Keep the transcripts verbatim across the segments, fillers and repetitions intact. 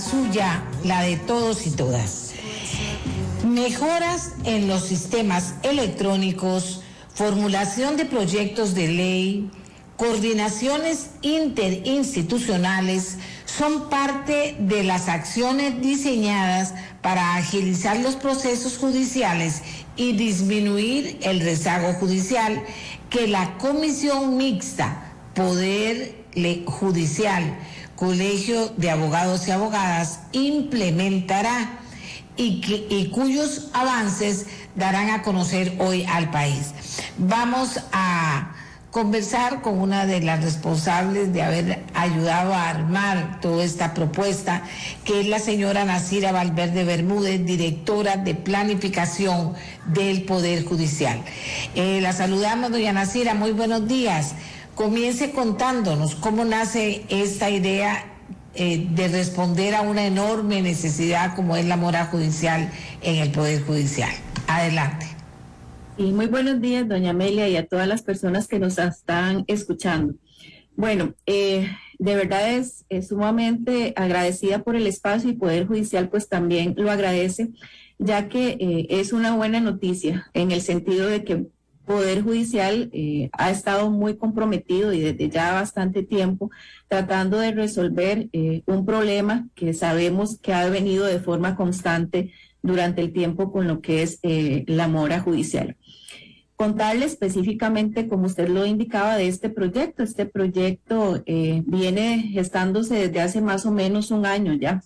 suya, la de todos y todas. Mejoras en los sistemas electrónicos, formulación de proyectos de ley, coordinaciones interinstitucionales son parte de las acciones diseñadas para agilizar los procesos judiciales y disminuir el rezago judicial que la Comisión Mixta Poder Judicial, Colegio de Abogados y Abogadas implementará y, que, y cuyos avances darán a conocer hoy al país. Vamos a conversar con una de las responsables de haber ayudado a armar toda esta propuesta, que es la señora Nacira Valverde Bermúdez, directora de Planificación del Poder Judicial. Eh, la saludamos, doña Nacira, muy buenos días. Comience contándonos cómo nace esta idea eh, de responder a una enorme necesidad como es la mora judicial en el Poder Judicial. Adelante. Y muy buenos días, doña Amelia, y a todas las personas que nos están escuchando. Bueno, eh, de verdad es, es sumamente agradecida por el espacio, y Poder Judicial pues también lo agradece, ya que eh, es una buena noticia en el sentido de que Poder Judicial eh, ha estado muy comprometido y desde ya bastante tiempo tratando de resolver eh, un problema que sabemos que ha venido de forma constante durante el tiempo con lo que es eh, la mora judicial. Contarle específicamente, como usted lo indicaba, de este proyecto. Este proyecto eh, viene gestándose desde hace más o menos un año ya.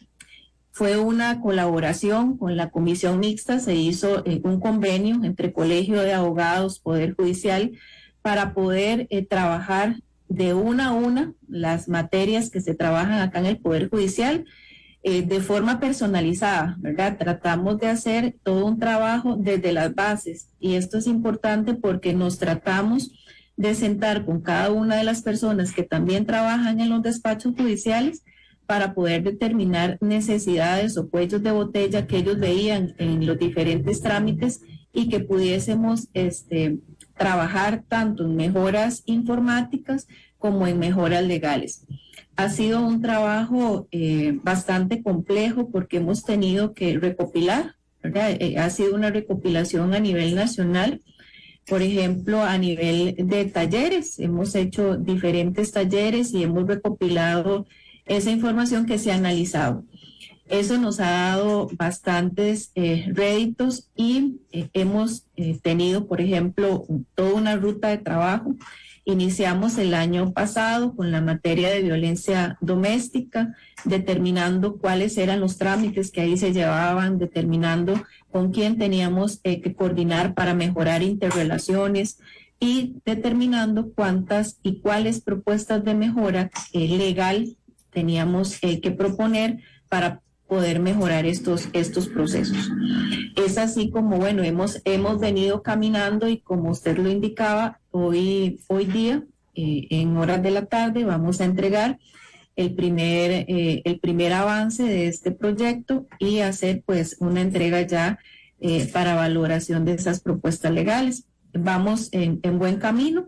Fue una colaboración con la Comisión Mixta, se hizo eh, un convenio entre Colegio de Abogados, Poder Judicial, para poder eh, trabajar de una a una las materias que se trabajan acá en el Poder Judicial, eh, de forma personalizada, ¿verdad? Tratamos de hacer todo un trabajo desde las bases, y esto es importante porque nos tratamos de sentar con cada una de las personas que también trabajan en los despachos judiciales para poder determinar necesidades o cuellos de botella que ellos veían en los diferentes trámites, y que pudiésemos este, trabajar tanto en mejoras informáticas como en mejoras legales. Ha sido un trabajo eh, bastante complejo porque hemos tenido que recopilar, ¿verdad? Eh, ha sido una recopilación a nivel nacional. Por ejemplo, a nivel de talleres, hemos hecho diferentes talleres y hemos recopilado esa información que se ha analizado. Eso nos ha dado bastantes eh, réditos, y eh, hemos eh, tenido, por ejemplo, toda una ruta de trabajo. Iniciamos el año pasado con la materia de violencia doméstica, determinando cuáles eran los trámites que ahí se llevaban, determinando con quién teníamos eh, que coordinar para mejorar interrelaciones, y determinando cuántas y cuáles propuestas de mejora eh, legal teníamos eh, que proponer para poder mejorar estos, estos procesos. Es así como, bueno, hemos, hemos venido caminando, y como usted lo indicaba, hoy, hoy día, eh, en horas de la tarde, vamos a entregar el primer, eh, el primer avance de este proyecto y hacer pues una entrega ya eh, para valoración de esas propuestas legales. Vamos en, en buen camino.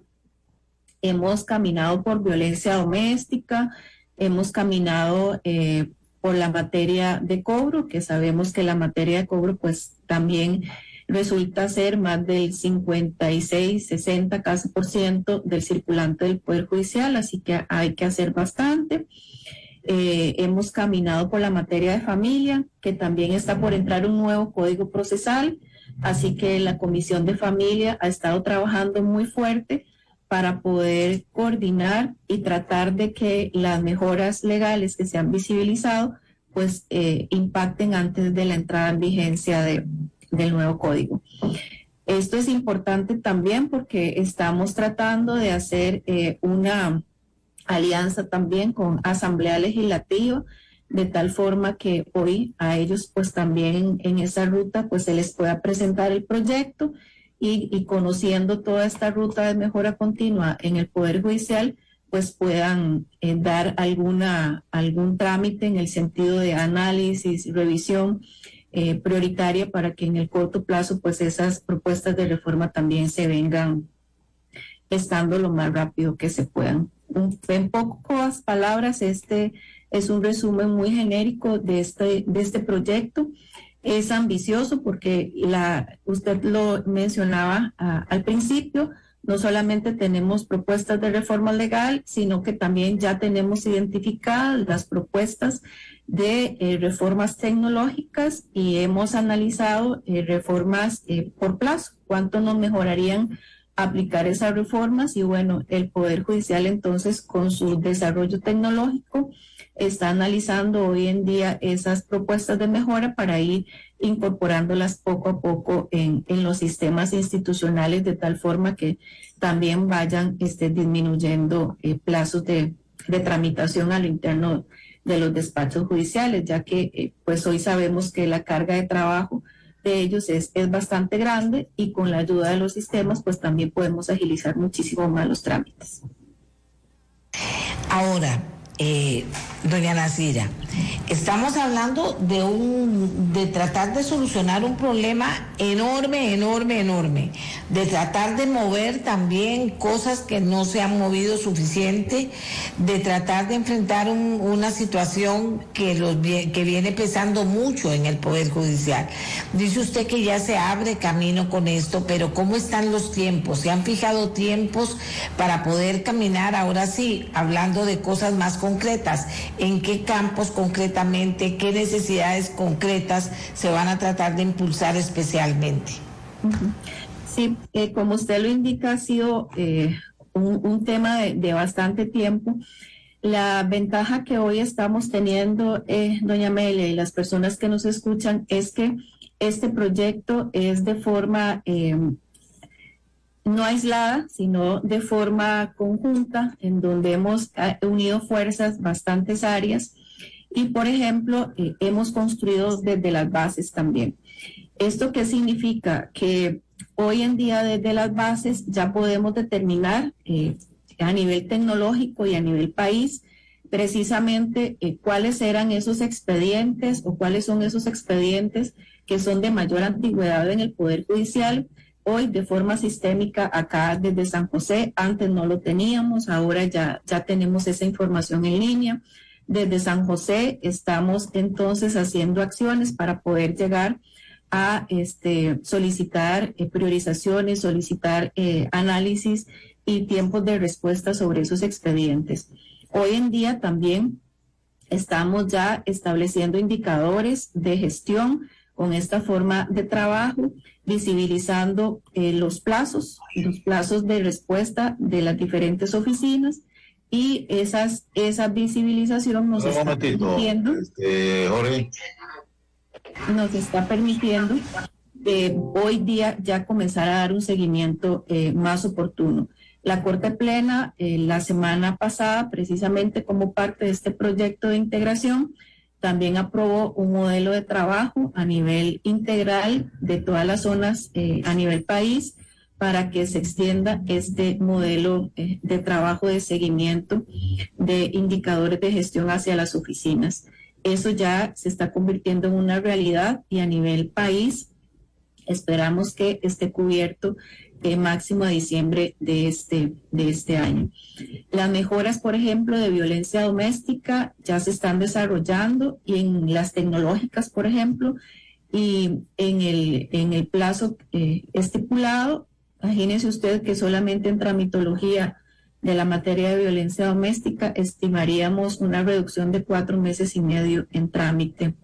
Hemos caminado por violencia doméstica, hemos caminado eh, por la materia de cobro, que sabemos que la materia de cobro pues también resulta ser más del cincuenta y seis, sesenta casi por ciento del circulante del Poder Judicial, así que hay que hacer bastante. Eh, hemos caminado por la materia de familia, que también está por entrar un nuevo código procesal, así que la Comisión de Familia ha estado trabajando muy fuerte para poder coordinar y tratar de que las mejoras legales que se han visibilizado pues eh, impacten antes de la entrada en vigencia de, del nuevo código. Esto es importante también porque estamos tratando de hacer eh, una alianza también con Asamblea Legislativa, de tal forma que hoy a ellos pues también en, en esa ruta pues se les pueda presentar el proyecto, y, y conociendo toda esta ruta de mejora continua en el Poder Judicial pues puedan eh, dar alguna algún trámite en el sentido de análisis, revisión eh, prioritaria, para que en el corto plazo pues esas propuestas de reforma también se vengan estando lo más rápido que se puedan. en pocas palabras, este es un resumen muy genérico de este, de este proyecto. Es ambicioso porque la, usted lo mencionaba uh, al principio, no solamente tenemos propuestas de reforma legal, sino que también ya tenemos identificadas las propuestas de eh, reformas tecnológicas y hemos analizado eh, reformas eh, por plazo, cuánto nos mejorarían aplicar esas reformas. Y bueno, el Poder Judicial entonces con su desarrollo tecnológico está analizando hoy en día esas propuestas de mejora para ir incorporándolas poco a poco en, en los sistemas institucionales, de tal forma que también vayan este, disminuyendo eh, plazos de, de tramitación a lo interno de los despachos judiciales, ya que eh, pues hoy sabemos que la carga de trabajo de ellos es, es bastante grande, y con la ayuda de los sistemas pues también podemos agilizar muchísimo más los trámites. Ahora, Eh, doña Nacira, estamos hablando de un de tratar de solucionar un problema enorme, enorme, enorme, de tratar de mover también cosas que no se han movido suficiente, de tratar de enfrentar un, una situación que los que viene pesando mucho en el Poder Judicial. Dice usted que ya se abre camino con esto, pero ¿cómo están los tiempos? ¿Se han fijado tiempos para poder caminar ahora sí, hablando de cosas más concretas? ¿En qué campos concretamente, qué necesidades concretas se van a tratar de impulsar especialmente? Sí, eh, como usted lo indica, ha sido eh, un, un tema de, de bastante tiempo. La ventaja que hoy estamos teniendo, eh, doña Amelia, y las personas que nos escuchan, es que este proyecto es de forma eh, no aislada, sino de forma conjunta, en donde hemos unido fuerzas, bastantes áreas, y por ejemplo, eh, hemos construido desde las bases también. ¿Esto qué significa? Que hoy en día desde las bases ya podemos determinar eh, a nivel tecnológico y a nivel país precisamente eh, cuáles eran esos expedientes o cuáles son esos expedientes que son de mayor antigüedad en el Poder Judicial. Hoy de forma sistémica acá desde San José, antes no lo teníamos, ahora ya, ya tenemos esa información en línea. Desde San José estamos entonces haciendo acciones para poder llegar a este, solicitar eh, priorizaciones, solicitar eh, análisis y tiempos de respuesta sobre esos expedientes. Hoy en día también estamos ya estableciendo indicadores de gestión con esta forma de trabajo, visibilizando eh, los plazos, los plazos de respuesta de las diferentes oficinas, y esas, esa visibilización nos está permitiendo, este, Jorge. nos está permitiendo eh, hoy día ya comenzar a dar un seguimiento eh, más oportuno. La Corte Plena eh, la semana pasada, precisamente como parte de este proyecto de integración, también aprobó un modelo de trabajo a nivel integral de todas las zonas eh, a nivel país, para que se extienda este modelo eh, de trabajo de seguimiento de indicadores de gestión hacia las oficinas. Eso ya se está convirtiendo en una realidad, y a nivel país esperamos que esté cubierto eh, máximo a diciembre de este, de este año. Las mejoras, por ejemplo, de violencia doméstica ya se están desarrollando, y en las tecnológicas, por ejemplo, y en el, en el plazo eh, estipulado. Imagínense usted que solamente en tramitología de la materia de violencia doméstica estimaríamos una reducción de cuatro meses y medio en trámite.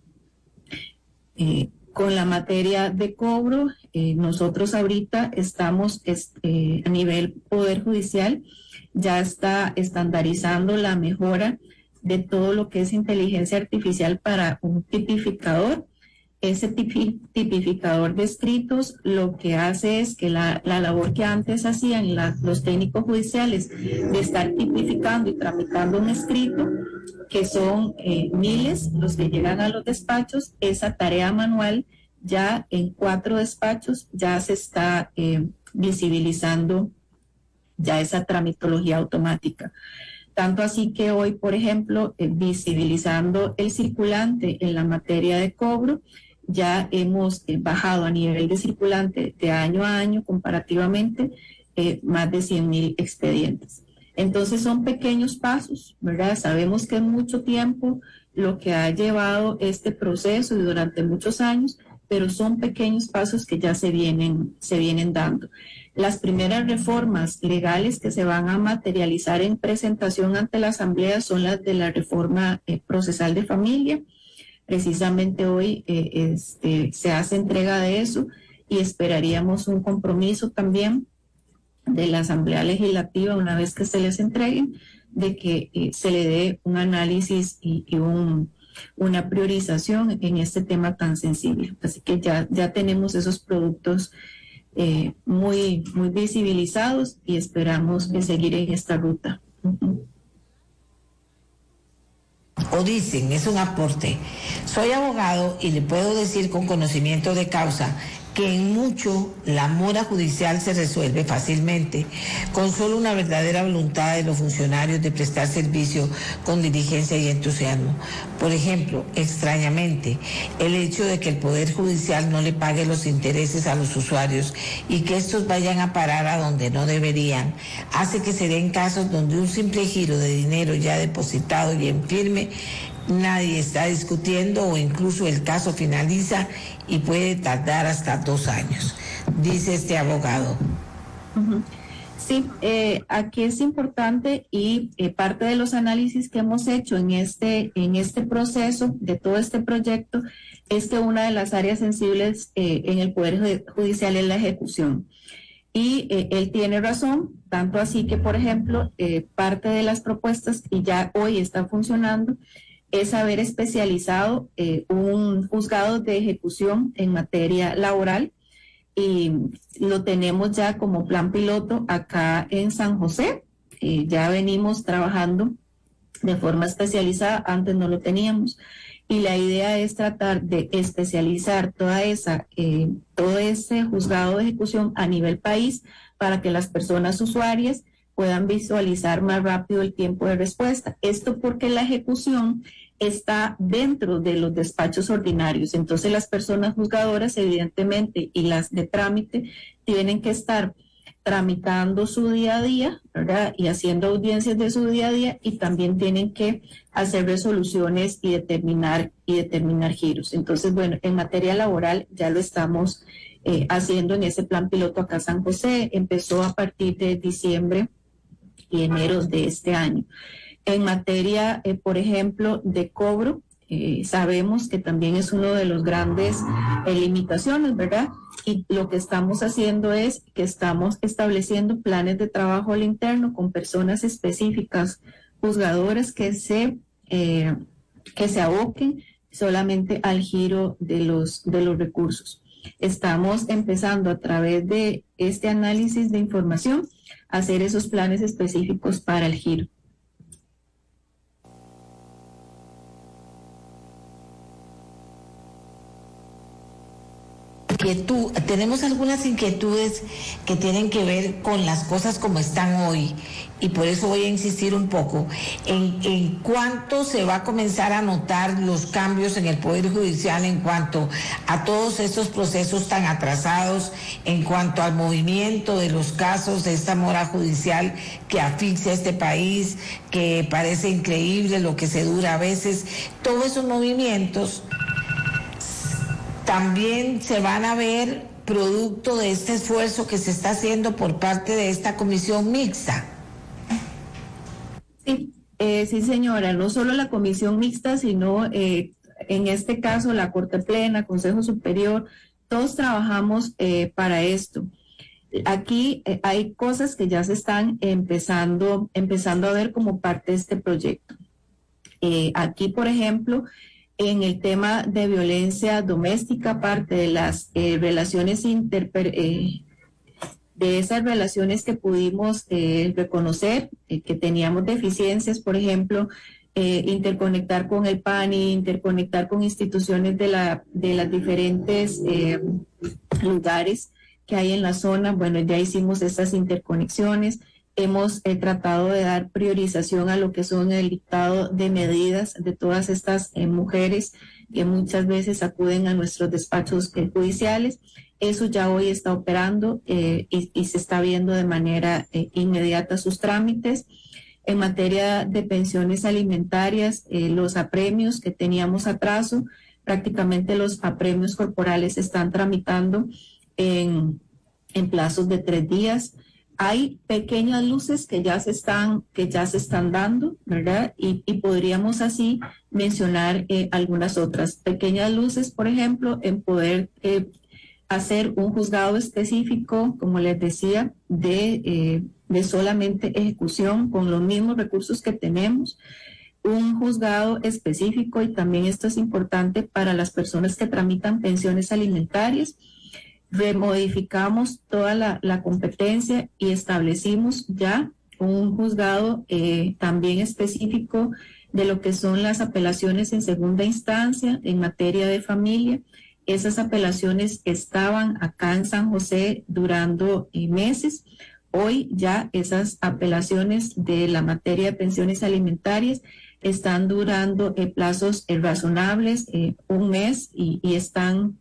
Eh, con la materia de cobro, eh, nosotros ahorita estamos este, a nivel Poder Judicial, ya está estandarizando la mejora de todo lo que es inteligencia artificial para un tipificador. Ese tipificador de escritos lo que hace es que la, la labor que antes hacían la, los técnicos judiciales de estar tipificando y tramitando un escrito, que son eh, miles los que llegan a los despachos, esa tarea manual ya en cuatro despachos ya se está eh, visibilizando ya esa tramitología automática. Tanto así que hoy, por ejemplo, eh, visibilizando el circulante en la materia de cobro, ya hemos eh, bajado a nivel de circulante de año a año comparativamente eh, más de cien mil expedientes. Entonces son pequeños pasos, ¿verdad? Sabemos que es mucho tiempo lo que ha llevado este proceso y durante muchos años, pero son pequeños pasos que ya se vienen, se vienen dando. Las primeras reformas legales que se van a materializar en presentación ante la Asamblea son las de la reforma eh, procesal de familia. Precisamente hoy eh, este, se hace entrega de eso y esperaríamos un compromiso también de la Asamblea Legislativa una vez que se les entreguen, de que eh, se le dé un análisis y, y un, una priorización en este tema tan sensible. Así que ya, ya tenemos esos productos eh, muy, muy visibilizados y esperamos que seguir en esta ruta. Uh-huh. O dicen, es un aporte. Soy abogado y le puedo decir con conocimiento de causa que en mucho la mora judicial se resuelve fácilmente, con solo una verdadera voluntad de los funcionarios de prestar servicio con diligencia y entusiasmo. Por ejemplo, extrañamente, el hecho de que el Poder Judicial no le pague los intereses a los usuarios y que estos vayan a parar a donde no deberían, hace que se den casos donde un simple giro de dinero ya depositado y en firme nadie está discutiendo o incluso el caso finaliza y puede tardar hasta dos años, dice este abogado. Uh-huh. Sí, eh, aquí es importante y eh, parte de los análisis que hemos hecho en este, en este proceso de todo este proyecto es que una de las áreas sensibles eh, en el Poder Judicial es la ejecución. Y eh, él tiene razón, tanto así que, por ejemplo, eh, parte de las propuestas que ya hoy están funcionando es haber especializado eh, un juzgado de ejecución en materia laboral y lo tenemos ya como plan piloto acá en San José. Eh, ya venimos trabajando de forma especializada, antes no lo teníamos. Y la idea es tratar de especializar toda esa, eh, todo ese juzgado de ejecución a nivel país para que las personas usuarias puedan visualizar más rápido el tiempo de respuesta. Esto porque la ejecución está dentro de los despachos ordinarios. Entonces las personas juzgadoras, evidentemente, y las de trámite, tienen que estar tramitando su día a día, ¿verdad? Y haciendo audiencias de su día a día, y también tienen que hacer resoluciones y determinar, y determinar giros. Entonces, bueno, en materia laboral ya lo estamos eh, haciendo en ese plan piloto acá en San José. Empezó a partir de diciembre y enero de este año. En materia, eh, por ejemplo, de cobro, eh, sabemos que también es uno de los grandes eh, limitaciones, ¿verdad? Y lo que estamos haciendo es que estamos estableciendo planes de trabajo al interno con personas específicas, juzgadoras que se, eh, que se aboquen solamente al giro de los, de los recursos. Estamos empezando a través de este análisis de información a hacer esos planes específicos para el giro. Inquietud, tenemos algunas inquietudes que tienen que ver con las cosas como están hoy y por eso voy a insistir un poco en, en cuánto se va a comenzar a notar los cambios en el Poder Judicial en cuanto a todos estos procesos tan atrasados, en cuanto al movimiento de los casos de esta mora judicial que asfixia a este país, que parece increíble lo que se dura a veces. Todos esos movimientos también se van a ver producto de este esfuerzo que se está haciendo por parte de esta comisión mixta. Sí, eh, sí señora, no solo la comisión mixta, sino eh, en este caso la Corte Plena, Consejo Superior, todos trabajamos eh, para esto. Aquí eh, hay cosas que ya se están empezando, empezando a ver como parte de este proyecto. Eh, aquí, por ejemplo, en el tema de violencia doméstica, parte de las eh, relaciones inter, eh, de esas relaciones que pudimos eh, reconocer, eh, que teníamos deficiencias, por ejemplo, eh, interconectar con el P A N I, interconectar con instituciones de, la, de las diferentes eh, lugares que hay en la zona. Bueno, ya hicimos estas interconexiones. hemos eh, tratado de dar priorización a lo que son el dictado de medidas de todas estas eh, mujeres que muchas veces acuden a nuestros despachos eh, judiciales. Eso ya hoy está operando eh, y, y se está viendo de manera eh, inmediata sus trámites. En materia de pensiones alimentarias, eh, los apremios que teníamos atraso, prácticamente los apremios corporales se están tramitando en, en plazos de tres días. Hay pequeñas luces que ya se están, que ya se están dando, ¿verdad? Y, y podríamos así mencionar eh, algunas otras pequeñas luces, por ejemplo, en poder eh, hacer un juzgado específico, como les decía, de, eh, de solamente ejecución con los mismos recursos que tenemos, un juzgado específico, y también esto es importante para las personas que tramitan pensiones alimentarias. Remodificamos toda la, la competencia y establecimos ya un juzgado eh, también específico de lo que son las apelaciones en segunda instancia en materia de familia. Esas apelaciones estaban acá en San José durando eh, meses. Hoy ya esas apelaciones de la materia de pensiones alimentarias están durando eh, plazos eh, razonables, eh, un mes, y, y están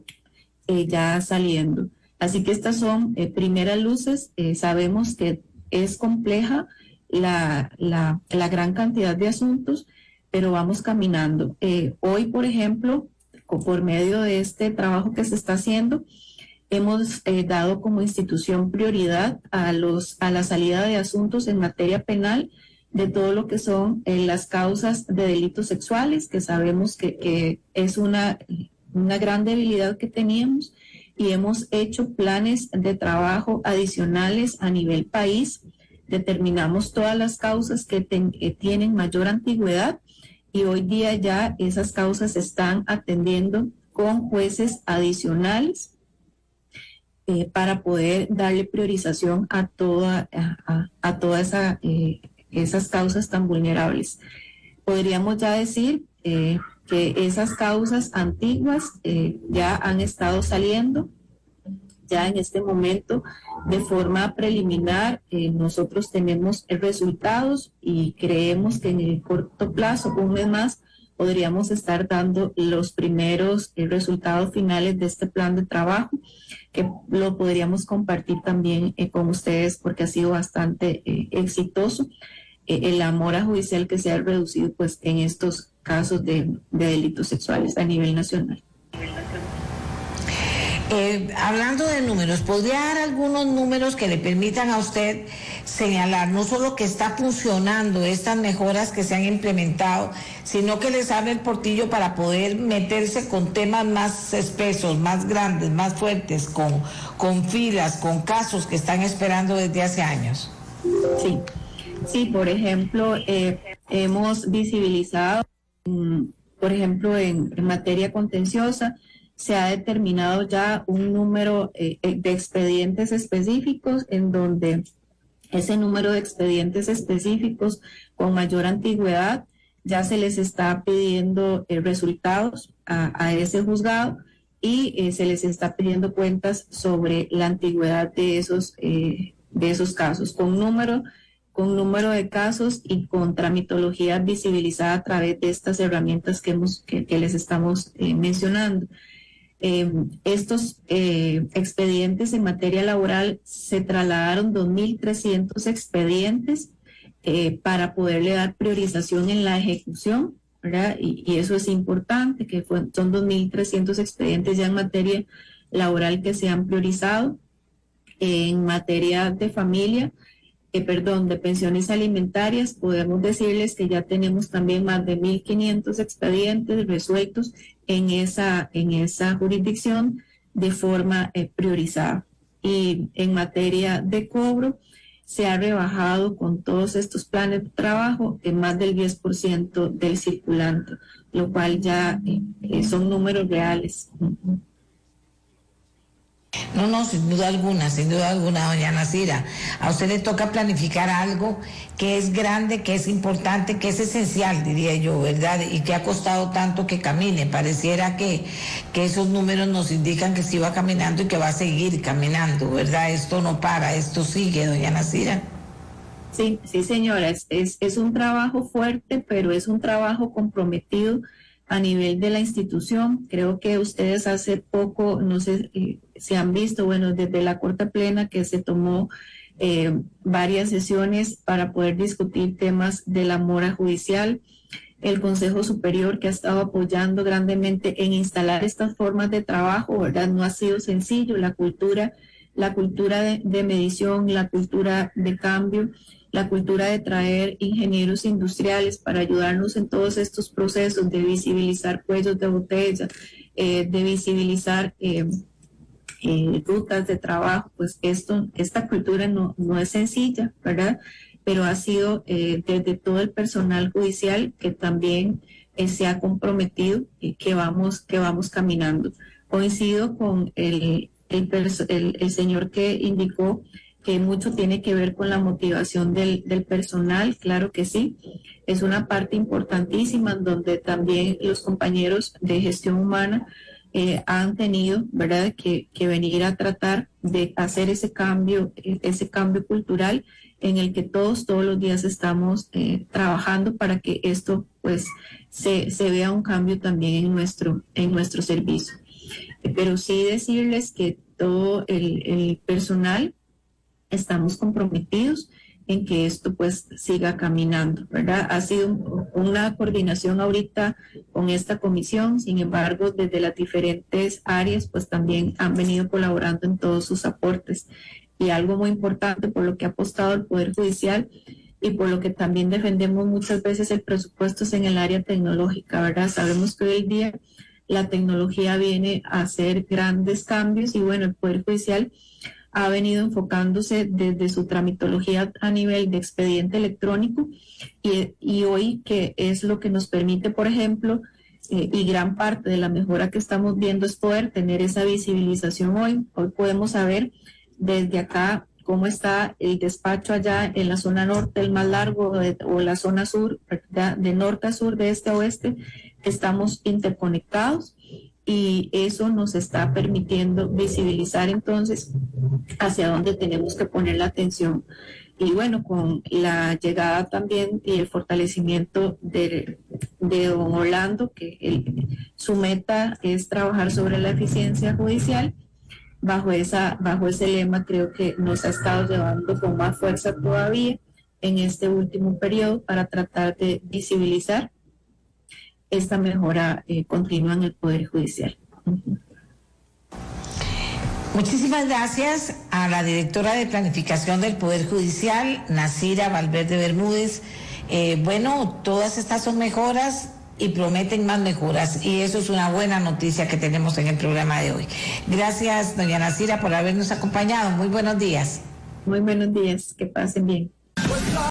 Eh, ya saliendo. Así que estas son eh, primeras luces. Eh, sabemos que es compleja la, la, la gran cantidad de asuntos, pero vamos caminando. Eh, hoy, por ejemplo, por medio de este trabajo que se está haciendo, hemos eh, dado como institución prioridad a, los, a la salida de asuntos en materia penal de todo lo que son eh, las causas de delitos sexuales, que sabemos que, que es una... una gran debilidad que teníamos, y hemos hecho planes de trabajo adicionales a nivel país. Determinamos todas las causas que, ten, que tienen mayor antigüedad, y hoy día ya esas causas se están atendiendo con jueces adicionales eh, para poder darle priorización a toda a, a todas esa, eh, esas causas tan vulnerables. Podríamos ya decir eh, que esas causas antiguas eh, ya han estado saliendo, ya en este momento de forma preliminar. Eh, nosotros tenemos resultados y creemos que en el corto plazo, un mes más, podríamos estar dando los primeros eh, resultados finales de este plan de trabajo, que lo podríamos compartir también eh, con ustedes porque ha sido bastante eh, exitoso. Eh, la mora judicial que se ha reducido pues en estos casos de, de delitos sexuales a nivel nacional. Eh, hablando de números, ¿podría dar algunos números que le permitan a usted señalar no solo que está funcionando estas mejoras que se han implementado, sino que les abre el portillo para poder meterse con temas más espesos, más grandes, más fuertes, con, con filas, con casos que están esperando desde hace años? Sí. Sí, por ejemplo, eh, hemos visibilizado, um, por ejemplo, en, en materia contenciosa, se ha determinado ya un número eh, de expedientes específicos en donde ese número de expedientes específicos con mayor antigüedad ya se les está pidiendo eh, resultados a, a ese juzgado, y eh, se les está pidiendo cuentas sobre la antigüedad de esos, eh, de esos casos, con número con número de casos y con tramitología visibilizada a través de estas herramientas que, hemos, que, que les estamos eh, mencionando. Eh, estos eh, expedientes en materia laboral se trasladaron dos mil trescientos expedientes eh, para poderle dar priorización en la ejecución, ¿verdad? Y, y eso es importante, que fue, son dos mil trescientos expedientes ya en materia laboral que se han priorizado. Eh, en materia de familia, Eh, perdón, de pensiones alimentarias, podemos decirles que ya tenemos también más de mil quinientos expedientes resueltos en esa, en esa jurisdicción de forma eh, priorizada. Y en materia de cobro, se ha rebajado con todos estos planes de trabajo en más del diez por ciento del circulante, lo cual ya eh, son números reales. No, no, sin duda alguna, sin duda alguna, doña Nacira. A usted le toca planificar algo que es grande, que es importante, que es esencial, diría yo, ¿verdad? Y que ha costado tanto que camine. Pareciera que, que esos números nos indican que sí va caminando y que va a seguir caminando, ¿verdad? Esto no para, esto sigue, doña Nacira. Sí, sí, señora, es, es, es un trabajo fuerte, pero es un trabajo comprometido a nivel de la institución. Creo que ustedes hace poco, no sé eh, si han visto, bueno, desde la Corte Plena que se tomó eh, varias sesiones para poder discutir temas de la mora judicial, el Consejo Superior que ha estado apoyando grandemente en instalar estas formas de trabajo, ¿verdad? No ha sido sencillo, la cultura, la cultura de, de medición, la cultura de cambio, la cultura de traer ingenieros industriales para ayudarnos en todos estos procesos de visibilizar cuellos de botella, eh, de visibilizar eh, eh, rutas de trabajo, pues esto, esta cultura no, no es sencilla, ¿verdad? Pero ha sido eh, desde todo el personal judicial que también eh, se ha comprometido y que vamos, que vamos caminando. Coincido con el, el, el, el señor que indicó que mucho tiene que ver con la motivación del, del personal, claro que sí, es una parte importantísima en donde también los compañeros de gestión humana eh, han tenido, ¿verdad?, que, que venir a tratar de hacer ese cambio, ese cambio cultural en el que todos, todos los días estamos eh, trabajando para que esto pues se, se vea un cambio también en nuestro, en nuestro servicio. Pero sí decirles que todo el, el personal estamos comprometidos en que esto pues siga caminando, ¿verdad? Ha sido una coordinación ahorita con esta comisión, sin embargo, desde las diferentes áreas pues también han venido colaborando en todos sus aportes. Y algo muy importante por lo que ha apostado el Poder Judicial y por lo que también defendemos muchas veces el presupuesto es en el área tecnológica, ¿verdad? Sabemos que hoy en día la tecnología viene a hacer grandes cambios y bueno, el Poder Judicial ha venido enfocándose desde su tramitología a nivel de expediente electrónico y, y hoy que es lo que nos permite, por ejemplo, eh, y gran parte de la mejora que estamos viendo es poder tener esa visibilización hoy. Hoy podemos saber desde acá cómo está el despacho allá en la zona norte, el más largo, de, o la zona sur, de, de norte a sur, de este a oeste, estamos interconectados. Y eso nos está permitiendo visibilizar entonces hacia dónde tenemos que poner la atención. Y bueno, con la llegada también y el fortalecimiento de, de don Orlando, que el, su meta es trabajar sobre la eficiencia judicial, bajo, esa, bajo ese lema creo que nos ha estado llevando con más fuerza todavía en este último periodo para tratar de visibilizar esta mejora eh, continua en el Poder Judicial. Uh-huh. Muchísimas gracias a la directora de Planificación del Poder Judicial, Nasira Valverde Bermúdez. Eh, bueno, todas estas son mejoras y prometen más mejoras y eso es una buena noticia que tenemos en el programa de hoy. Gracias, doña Nasira, por habernos acompañado. Muy buenos días. Muy buenos días, que pasen bien.